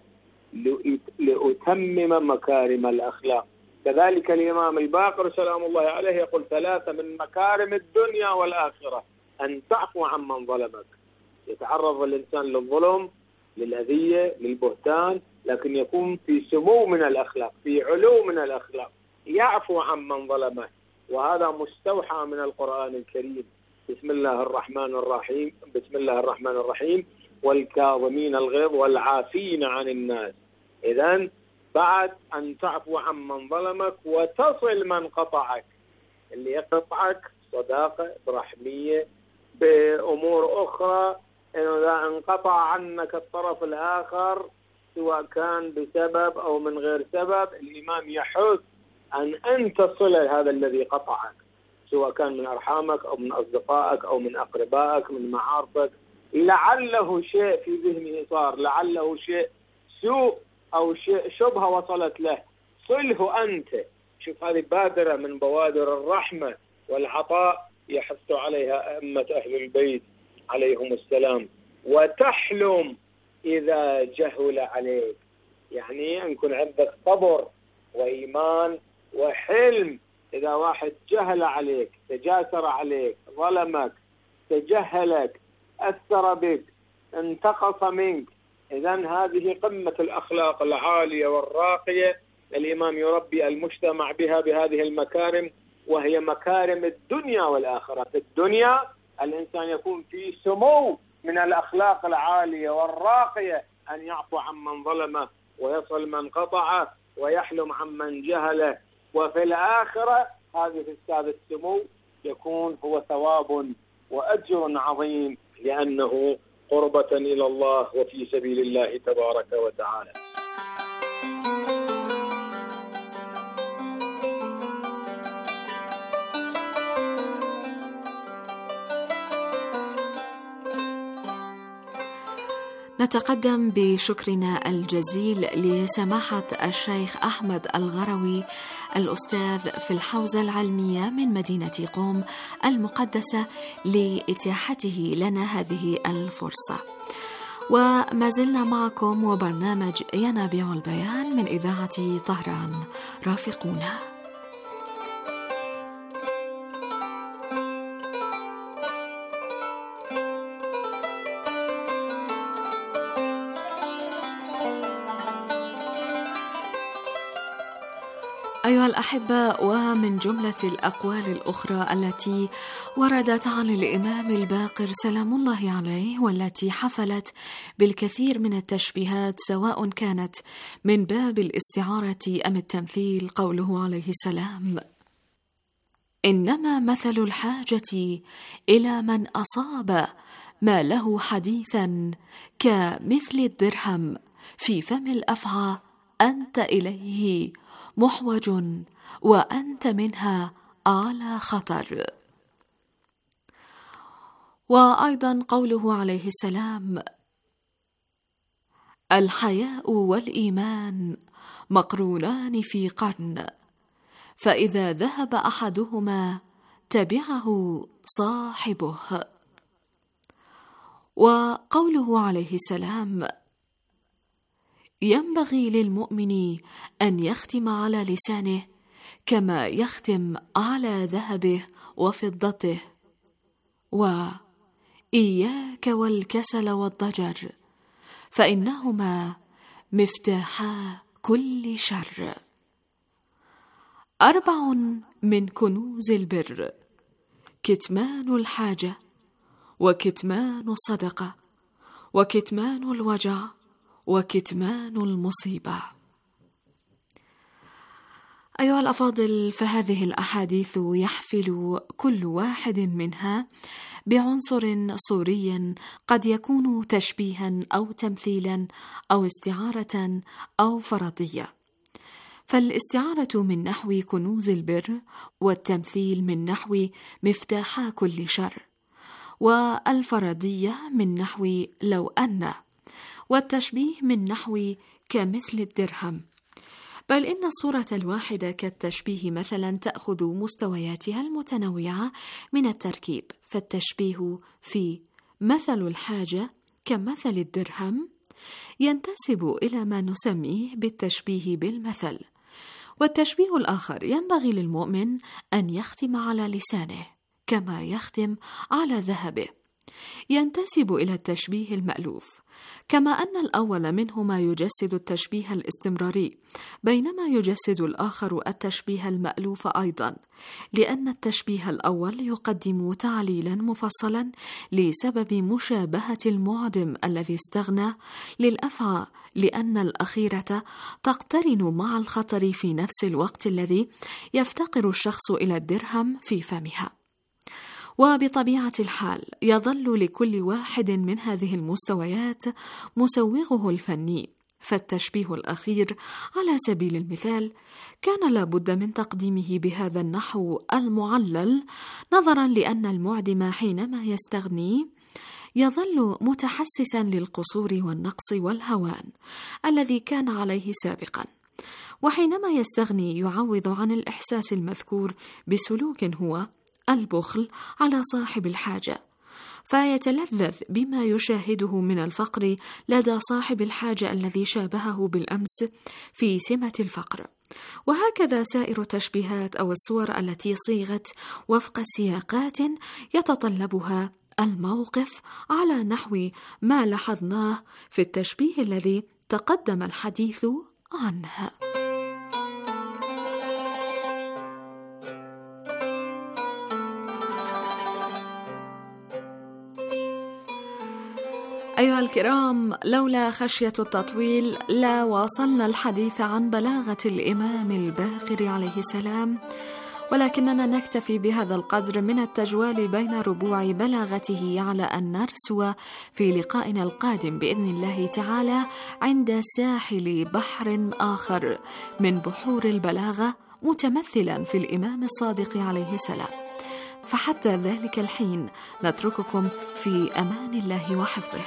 Speaker 13: لأتمم مكارم الأخلاق. كذلك الإمام الباقر سلام الله عليه يقول ثلاثة من مكارم الدنيا والآخرة: أن تعفو عمن ظلمك. يتعرض الإنسان للظلم، للأذية، للبهتان، لكن يكون في سمو من الأخلاق، في علو من الأخلاق، يعفو عمن ظلمه. وهذا مستوحى من القرآن الكريم. بسم الله الرحمن الرحيم بسم الله الرحمن الرحيم والكاظمين الغيظ والعافين عن الناس. إذن بعد أن تعفو عمن ظلمك وتصل من قطعك. اللي يقطعك صداقة، برحمية، بأمور أخرى، إنه إذا انقطع عنك الطرف الآخر سواء كان بسبب أو من غير سبب، الإمام يحث أن أن تصل هذا الذي قطعك، سواء كان من أرحامك أو من أصدقائك أو من أقربائك من معارفك، لعله شيء في ذهنه صار، لعله شيء سوء أو شيء شبهة وصلت له، صله أنت. شوف هذه بادرة من بوادر الرحمة والعطاء يحث عليها أئمة أهل البيت عليهم السلام. وتحلم إذا جهل عليك، يعني أن يكون عندك صبر وإيمان وحلم. إذا واحد جهل عليك، تجاسر عليك، ظلمك، تجهلك، أثر بك، انتقص منك، إذن هذه قمة الأخلاق العالية والراقية. الإمام يربي المجتمع بها بهذه المكارم، وهي مكارم الدنيا والآخرة. في الدنيا الإنسان يكون في سمو من الأخلاق العالية والراقية، أن يعفو عمن ظلمه ويصل من قطعه ويحلم عمن جهله. وفي الآخرة هذه السادة السمو يكون هو ثواب وأجر عظيم، لأنه قربة إلى الله وفي سبيل الله تبارك وتعالى.
Speaker 12: نتقدم بشكرنا الجزيل لسماحة الشيخ أحمد الغروي الأستاذ في الحوزة العلمية من مدينة قم المقدسة لإتاحته لنا هذه الفرصة. وما زلنا معكم وبرنامج ينابيع البيان من إذاعة طهران. رافقونا. أيها الأحبة، ومن جملة الأقوال الأخرى التي وردت عن الإمام الباقر سلام الله عليه، والتي حفلت بالكثير من التشبيهات سواء كانت من باب الاستعارة أم التمثيل، قوله عليه السلام: إنما مثل الحاجة إلى من أصاب ما له حديثا كمثل الدرهم في فم الأفعى، أنت إليه محوج وأنت منها على خطر. وأيضا قوله عليه السلام: الحياء والإيمان مقرونان في قرن، فإذا ذهب أحدهما تبعه صاحبه. وقوله عليه السلام: ينبغي للمؤمن أن يختم على لسانه كما يختم على ذهبه وفضته، وإياك والكسل والضجر فإنهما مفتاحا كل شر. أربع من كنوز البر: كتمان الحاجة، وكتمان الصدقة، وكتمان الوجع، وكتمان المصيبة. أيها الأفاضل، فهذه الأحاديث يحفل كل واحد منها بعنصر صوري قد يكون تشبيها أو تمثيلا أو استعارة أو فرضية. فالاستعارة من نحو كنوز البر، والتمثيل من نحو مفتاحا كل شر، والفرضية من نحو لو أن، والتشبيه من نحو كمثل الدرهم. بل إن الصورة الواحدة كالتشبيه مثلا تأخذ مستوياتها المتنوعة من التركيب، فالتشبيه في مثل الحاجة كمثل الدرهم ينتسب إلى ما نسميه بالتشبيه بالمثل. والتشبيه الآخر ينبغي للمؤمن أن يختم على لسانه كما يختم على ذهبه، ينتسب إلى التشبيه المألوف، كما أن الأول منهما يجسد التشبيه الاستمراري، بينما يجسد الآخر التشبيه المألوف أيضا، لأن التشبيه الأول يقدم تعليلا مفصلا لسبب مشابهة المعدم الذي استغنى للأفعى، لأن الأخيرة تقترن مع الخطر في نفس الوقت الذي يفتقر الشخص إلى الدرهم في فمها. وبطبيعة الحال يظل لكل واحد من هذه المستويات مسوغه الفني، فالتشبيه الأخير على سبيل المثال كان لابد من تقديمه بهذا النحو المعلل، نظرا لأن المعدم حينما يستغني يظل متحسسا للقصور والنقص والهوان الذي كان عليه سابقا، وحينما يستغني يعوض عن الإحساس المذكور بسلوك هو البخل على صاحب الحاجة، فيتلذذ بما يشاهده من الفقر لدى صاحب الحاجة الذي شابهه بالأمس في سمة الفقر. وهكذا سائر التشبيهات أو الصور التي صيغت وفق سياقات يتطلبها الموقف على نحو ما لاحظناه في التشبيه الذي تقدم الحديث عنه. أيها الكرام، لولا خشية التطويل لا واصلنا الحديث عن بلاغة الإمام الباقر عليه السلام، ولكننا نكتفي بهذا القدر من التجوال بين ربوع بلاغته على أن نرسو في لقائنا القادم بإذن الله تعالى عند ساحل بحر آخر من بحور البلاغة متمثلا في الإمام الصادق عليه السلام. فحتى ذلك الحين نترككم في أمان الله وحفظه.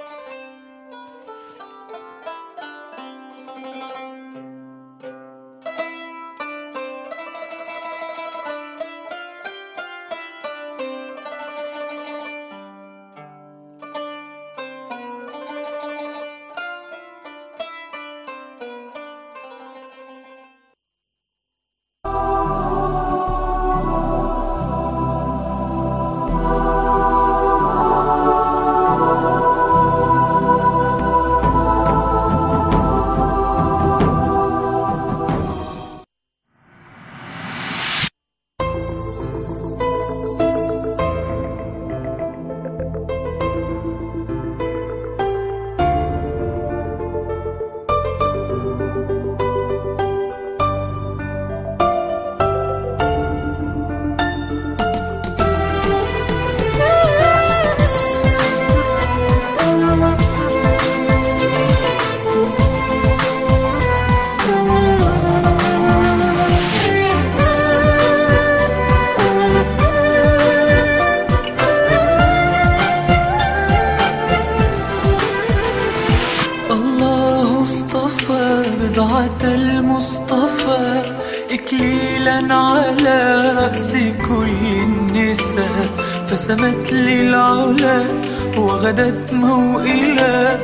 Speaker 14: المصطفى إكليلا على رأس كل النساء، فسمت للعلا وغدت موئلا،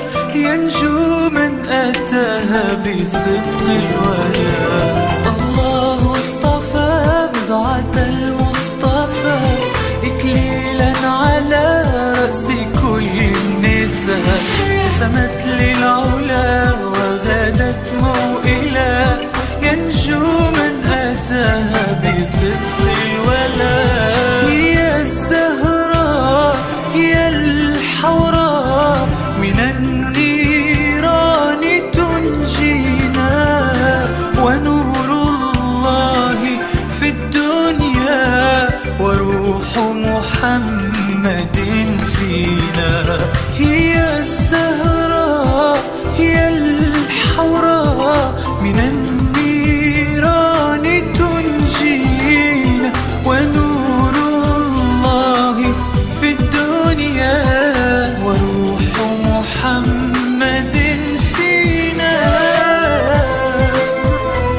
Speaker 14: ينجو من أتاها بصدق الولاء. الله اصطفى بضعة المصطفى إكليلا على رأس كل النساء، فسمت للعلا وغدت موئلا، ينجو من أتاها بصدق الولاء. هي الزهراء هي الحوراء من النيران تنجينا، ونور الله في الدنيا وروح محمد فينا. هي الزهراء هي الحوراء من النيران تنجينا، ونور الله في الدنيا وروح محمد فينا.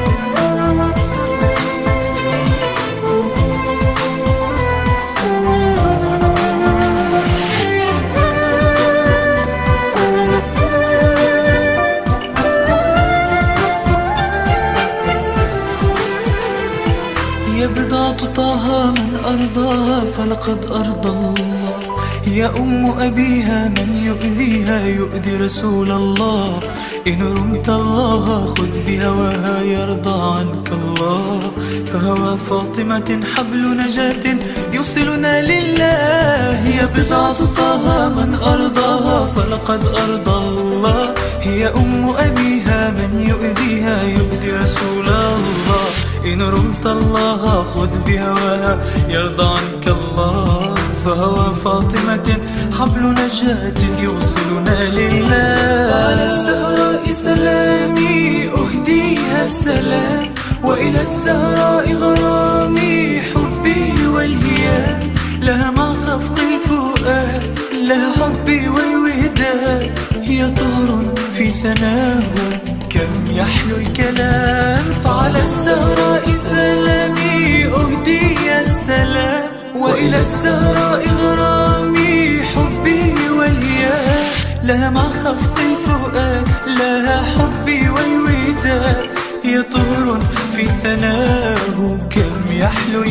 Speaker 14: فلقد أرضى الله. يا أم أبيها من يؤذيها يؤذي رسول الله. إن رمت الله خذ بهواها يرضى عنك الله. فهوى فاطمة حبل نجاة يوصلنا لله. هي بضعة طه من أرضاها فلقد أرضى الله. هي أم أبيها من يؤذيها يؤذي رسول الله. إن رمت الله خذ بهواها يرضى عنك الله. فهوى فاطمة حبل نجاة يوصلنا لله. على الزهراء سلامي أهديها السلام. وإلى الزهراء غرامي حبي والهيام. لها مع خفق الفؤاد لها حبي والوداد. هي طهر في ثناه كم يحلو الكلام. فعلى الزهراء سلامي أهديها السلام. وإلى الزهراء غرامي حبي والهيام. لها مع خفق الفؤاد لها حبي والوداد. هي طهر في ثناه كم يحلو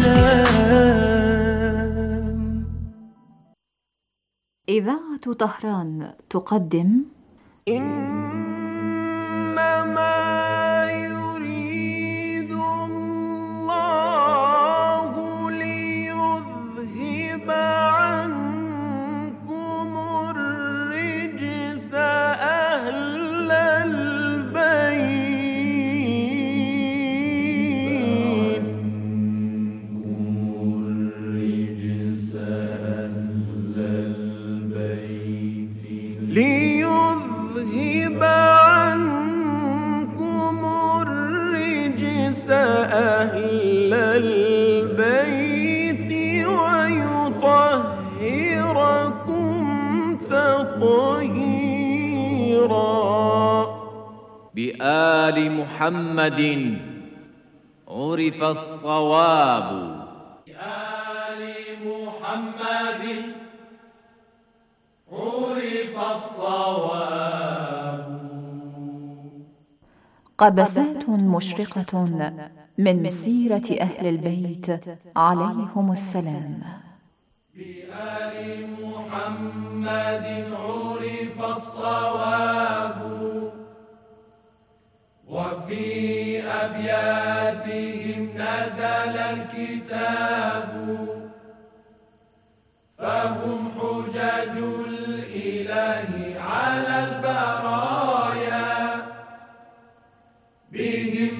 Speaker 14: الكلام.
Speaker 11: إذاعة طهران تقدم
Speaker 14: إنما يريد الله ليذهب عنكم الرجس أهل البيت. الرجس أهل البيت ليذهب عنكم الرجس أهل البيت ويطهركم تطهيرا.
Speaker 15: بآل محمد عرف الصواب. بآل محمد عرف الصواب.
Speaker 11: قبسات مشرقة من سيرة أهل البيت عليهم السلام.
Speaker 15: بآل محمد عرف الصواب. وفي أبياتهم نزل الكتاب. فهم حجج الإله على البرايا. بهم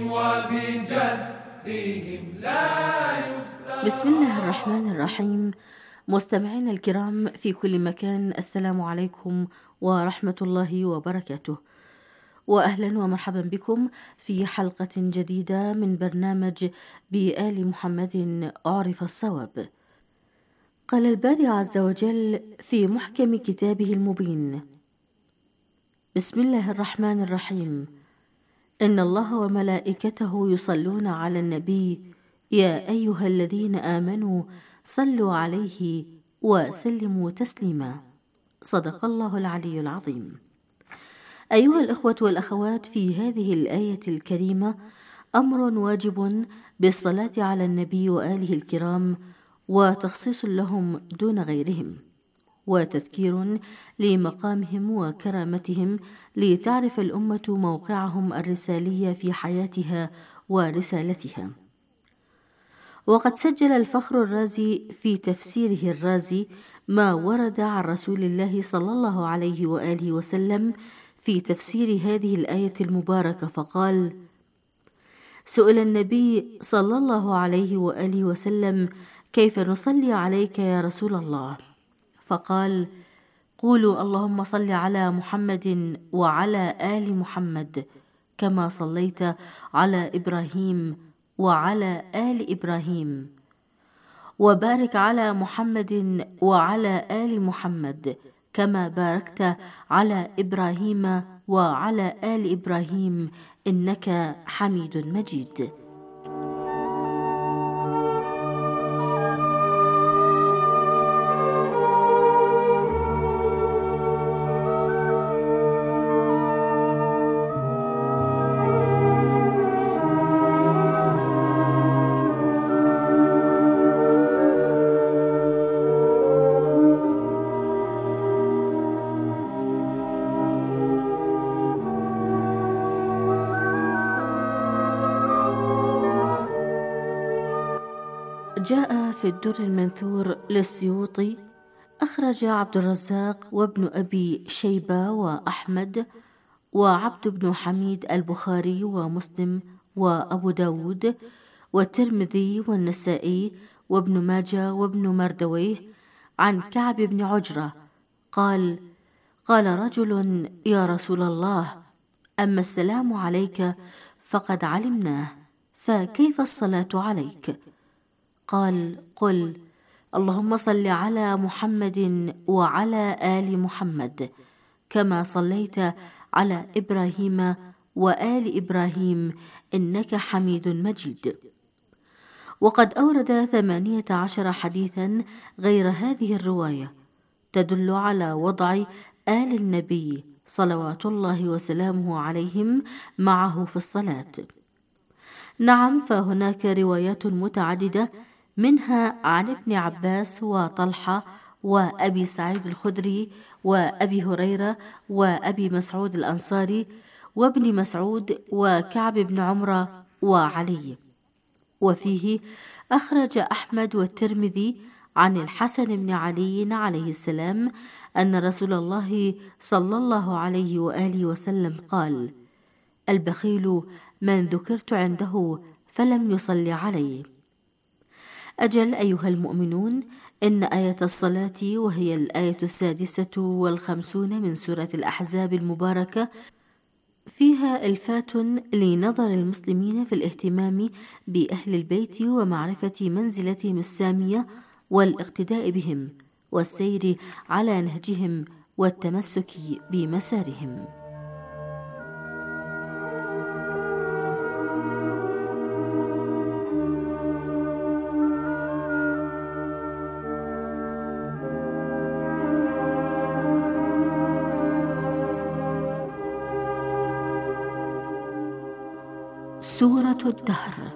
Speaker 15: وبجدهم لا يستطيع.
Speaker 16: بسم الله الرحمن الرحيم. مستمعينا الكرام في كل مكان، السلام عليكم ورحمة الله وبركاته، وأهلا ومرحبا بكم في حلقة جديدة من برنامج بآل محمد عرف الصواب. قال الباري عز وجل في محكم كتابه المبين: بسم الله الرحمن الرحيم. إن الله وملائكته يصلون على النبي يا أيها الذين آمنوا صلوا عليه وسلموا تسليما. صدق الله العلي العظيم. أيها الأخوة والأخوات، في هذه الآية الكريمة أمر واجب بالصلاة على النبي وآله الكرام، وتخصيص لهم دون غيرهم، وتذكير لمقامهم وكرامتهم لتعرف الأمة موقعهم الرسالي في حياتها ورسالتها. وقد سجل الفخر الرازي في تفسيره الرازي ما ورد عن رسول الله صلى الله عليه وآله وسلم في تفسير هذه الآية المباركة، فقال: سئل النبي صلى الله عليه وآله وسلم: كيف نصلي عليك يا رسول الله؟ فقال: قولوا اللهم صل على محمد وعلى آل محمد كما صليت على إبراهيم وعلى آل إبراهيم، وبارك على محمد وعلى آل محمد كما باركت على إبراهيم وعلى آل إبراهيم إنك حميد مجيد. وجاء في الدر المنثور للسيوطي أخرج عبد الرزاق وابن أبي شيبة وأحمد وعبد بن حميد البخاري ومسلم وأبو داود والترمذي والنسائي وابن ماجة وابن مردويه عن كعب بن عجرة قال: قال رجل: يا رسول الله، أما السلام عليك فقد علمناه، فكيف الصلاة عليك؟ قال: قل: اللهم صل على محمد وعلى آل محمد كما صليت على إبراهيم وآل إبراهيم إنك حميد مجيد. وقد أورد ثمانية عشر حديثا غير هذه الرواية تدل على وضع آل النبي صلوات الله وسلامه عليهم معه في الصلاة. نعم، فهناك روايات متعددة، منها عن ابن عباس وطلحة وأبي سعيد الخدري وأبي هريرة وأبي مسعود الأنصاري وابن مسعود وكعب بن عمرة وعلي. وفيه أخرج أحمد والترمذي عن الحسن بن علي عليه السلام أن رسول الله صلى الله عليه وآله وسلم قال: البخيل من ذكرت عنده فلم يصل علي. أجل أيها المؤمنون، إن آية الصلاة، وهي الآية السادسة والخمسون من سورة الأحزاب المباركة، فيها إلفات لنظر المسلمين في الاهتمام بأهل البيت ومعرفة منزلتهم السامية والاقتداء بهم والسير على نهجهم والتمسك بمسارهم. سورة الدهر.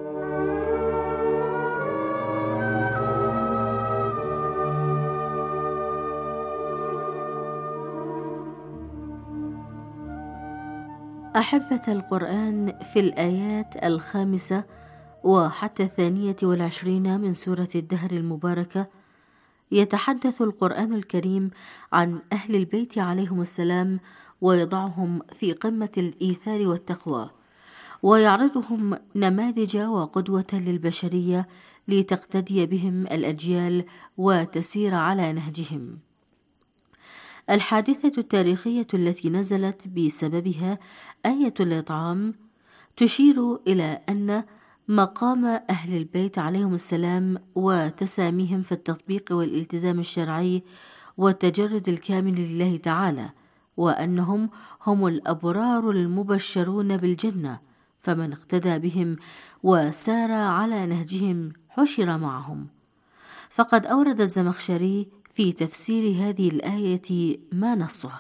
Speaker 16: أحبة القرآن، في الآيات الخامسة وحتى الثانية والعشرين من سورة الدهر المباركة يتحدث القرآن الكريم عن أهل البيت عليهم السلام، ويضعهم في قمة الإيثار والتقوى، ويعرضهم نماذج وقدوة للبشرية لتقتدي بهم الأجيال وتسير على نهجهم. الحادثة التاريخية التي نزلت بسببها آية الإطعام تشير إلى أن مقام أهل البيت عليهم السلام وتساميهم في التطبيق والالتزام الشرعي والتجرد الكامل لله تعالى، وأنهم هم الأبرار المبشرون بالجنة، فمن اقتدى بهم وسار على نهجهم حشر معهم. فقد أورد الزمخشري في تفسير هذه الآية ما نصه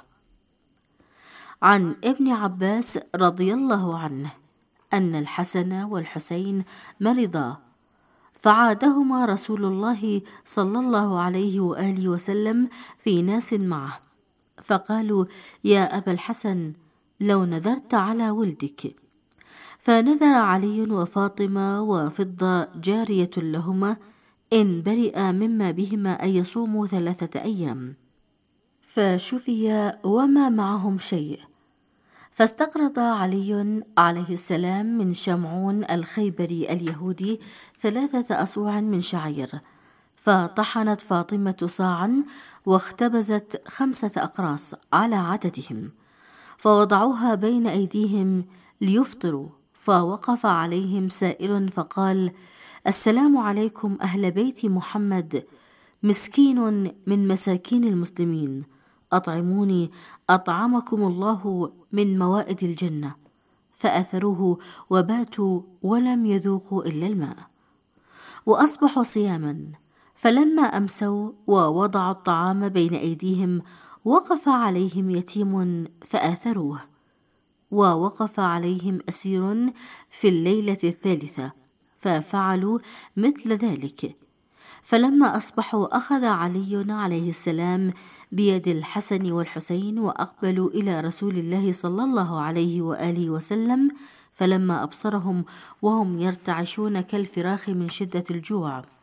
Speaker 16: عن ابن عباس رضي الله عنه أن الحسن والحسين مرضا، فعادهما رسول الله صلى الله عليه وآله وسلم في ناس معه، فقالوا: يا أبا الحسن، لو نذرت على ولدك. فنذر علي وفاطمة وفضة جارية لهما إن برئ مما بهما أن يصوموا ثلاثة أيام، فشفي وما معهم شيء. فاستقرض علي عليه السلام من شمعون الخيبري اليهودي ثلاثة أصواع من شعير، فطحنت فاطمة صاعا واختبزت خمسة أقراص على عددهم، فوضعوها بين أيديهم ليفطروا، فوقف عليهم سائل فقال: السلام عليكم أهل بيت محمد، مسكين من مساكين المسلمين، أطعموني أطعمكم الله من موائد الجنة. فأثروه وباتوا ولم يذوقوا إلا الماء، وأصبحوا صياما. فلما أمسوا ووضعوا الطعام بين أيديهم وقف عليهم يتيم فآثروه، ووقف عليهم أسير في الليلة الثالثة ففعلوا مثل ذلك. فلما أصبحوا أخذ علي عليه السلام بيد الحسن والحسين وأقبلوا إلى رسول الله صلى الله عليه وآله وسلم، فلما أبصرهم وهم يرتعشون كالفراخ من شدة الجوع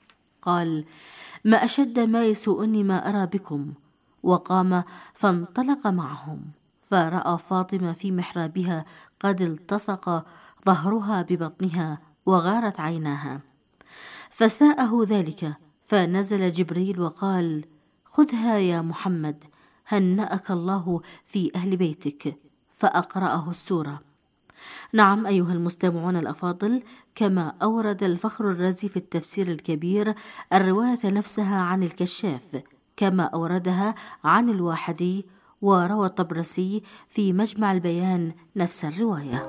Speaker 16: قال: ما أشد ما يسوءني ما أرى بكم. وقام فانطلق معهم، فرأى فاطمة في محرابها قد التصق ظهرها ببطنها وغارت عيناها، فساءه ذلك، فنزل جبريل وقال: خذها يا محمد، هنأك الله في أهل بيتك، فأقرأه السورة. نعم أيها المستمعون الأفاضل، كما أورد الفخر الرازي في التفسير الكبير الرواية نفسها عن الكشاف، كما أوردها عن الواحدي، وروى الطبرسي في مجمع البيان نفس الرواية.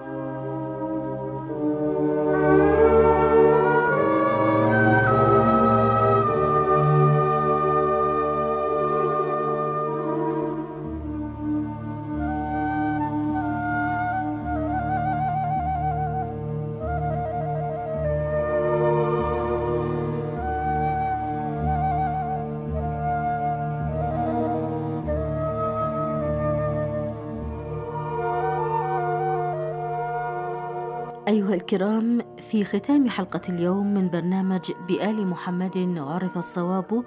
Speaker 16: أيها الكرام، في ختام حلقة اليوم من برنامج بآل محمد عرف الصواب،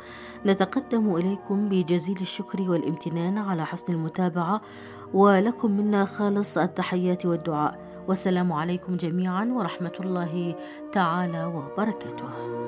Speaker 16: نتقدم إليكم بجزيل الشكر والامتنان على حسن المتابعة، ولكم منا خالص التحيات والدعاء، والسلام عليكم جميعا ورحمة الله تعالى وبركاته.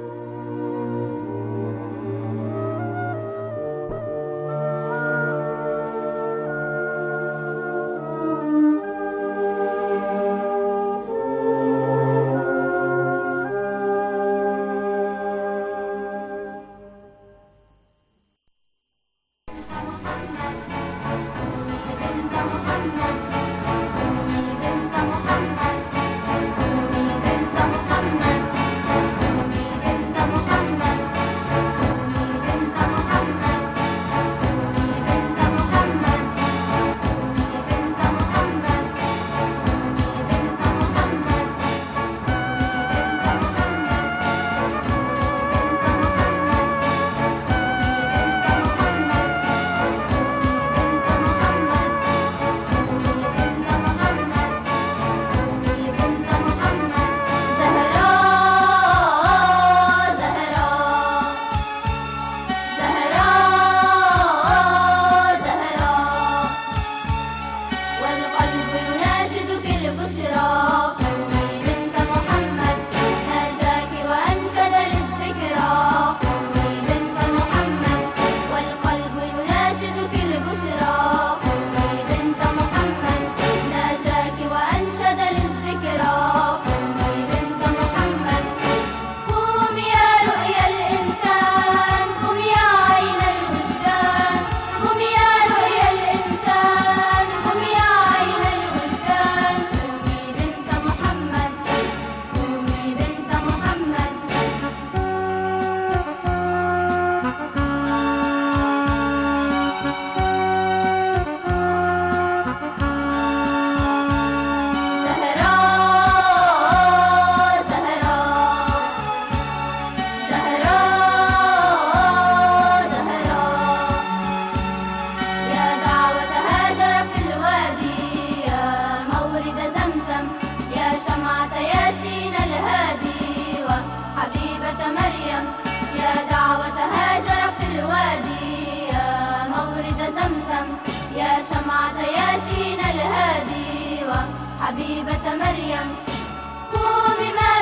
Speaker 17: حبيبة مريم قومي ما